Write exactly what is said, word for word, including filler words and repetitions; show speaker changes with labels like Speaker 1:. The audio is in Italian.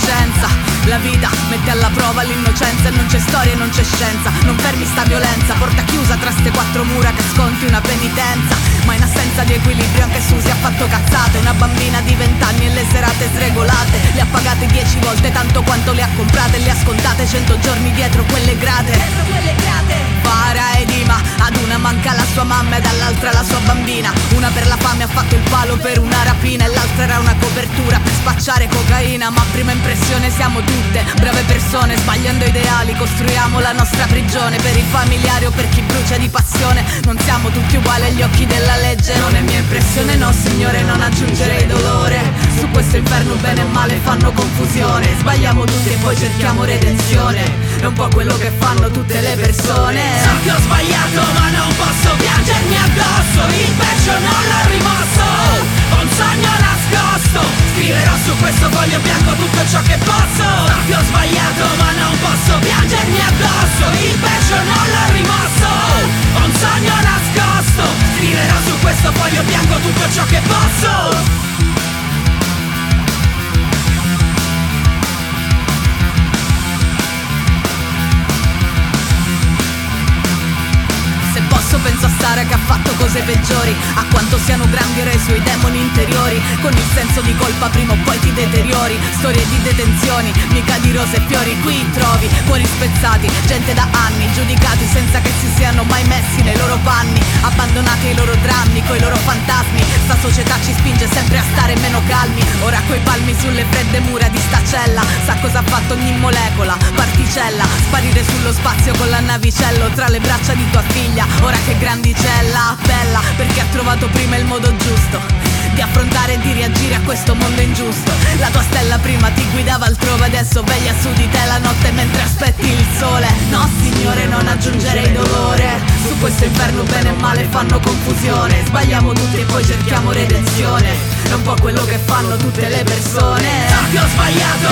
Speaker 1: scienza. La vita mette alla prova l'innocenza e non c'è storia e non c'è scienza. Non fermi sta violenza, porta chiusa tra ste quattro mura che sconti una penitenza. Ma in assenza di equilibrio anche Susi ha fatto cazzate. Una bambina di vent'anni e le serate sregolate le ha pagate dieci volte tanto quanto le ha comprate. Le ha scontate cento giorni dietro quelle grate. Dietro quelle grate. Para ed Ima, ad una manca la sua mamma e dall'altra la sua bambina. Una per la fame ha fatto il palo per una rapina e l'altra era una copertura per spacciare cocaina. Ma a prima impressione siamo tutte brave persone, sbagliando ideali costruiamo la nostra prigione. Per i familiari o per chi brucia di passione non siamo tutti uguali agli occhi della legge. Non è mia impressione, no signore, non aggiungerei dolore. Su questo inferno bene e male fanno confusione. Sbagliamo tutti e poi cerchiamo redenzione. È un po' quello che fanno tutte le persone.
Speaker 2: So che ho sbagliato ma non posso piangermi addosso. Il peggio non l'ho rimosso, ho un sogno nascosto. Scriverò su questo foglio bianco tutto ciò che posso. So che ho sbagliato ma non posso piangermi addosso. Il peggio non l'ho rimosso, ho un sogno nascosto. Scriverò su questo foglio bianco tutto ciò che posso.
Speaker 1: Penso a Sara che ha fatto cose peggiori, a quanto siano grandi ora i suoi demoni interiori. Con il senso di colpa prima o poi ti deteriori. Storie di detenzioni, mica di rose e fiori. Qui trovi cuori spezzati, gente da anni giudicati senza che si siano mai messi nei loro panni. Abbandonati ai loro drammi, coi loro fantasmi. Sta società ci spinge sempre a stare meno calmi. Ora coi palmi sulle fredde mura di sta cella. Sa cosa ha fatto ogni molecola, particella. Sparire sullo spazio con la navicella tra le braccia di tua figlia. Ora che grandicella, bella, perché ha trovato prima il modo giusto di affrontare e di reagire a questo mondo ingiusto. La tua stella prima ti guidava altrove, adesso veglia su di te la notte mentre aspetti il sole. No signore, non aggiungerei dolore. Su questo inferno bene e male fanno confusione. Sbagliamo tutti e poi cerchiamo redenzione. È un po' quello che fanno tutte le persone.
Speaker 2: So che ho sbagliato